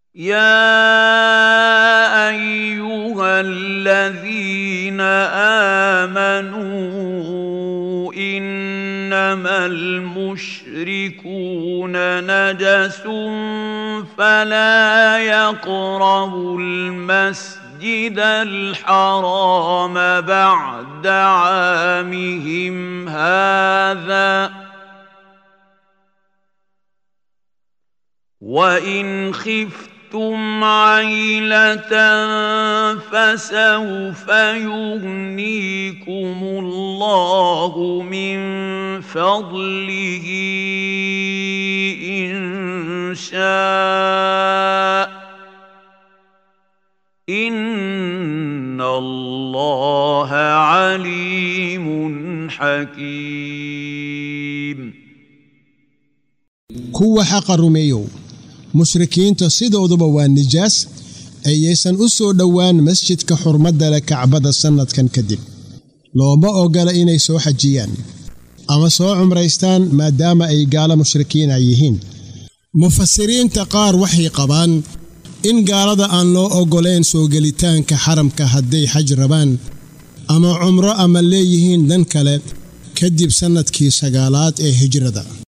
يا أيها الذين آمنوا إنما المشركون نجس فلا يقربوا المسجد الحرام بعد عامهم هذا وإن خفتم عيلة فسوف يغنيكم الله من فضله إن شاء إن الله عليم حكيم. كوا حق الرميو مشركين تصيدوا وان نجاس أيسان أسو دوان مسجد كحرمد لكعبد السنة كان كدب لو ما أقال إني سو حجيان أما سو عمريستان ما دام أي قال مشركين أيهين مفسرين تقار وحي قبان إن قال أن لو أقولين سو قلتان كحرم كهدي حج ربان أما عمره أما ليهين دنكالي كدب سنة كي سقالات هجرة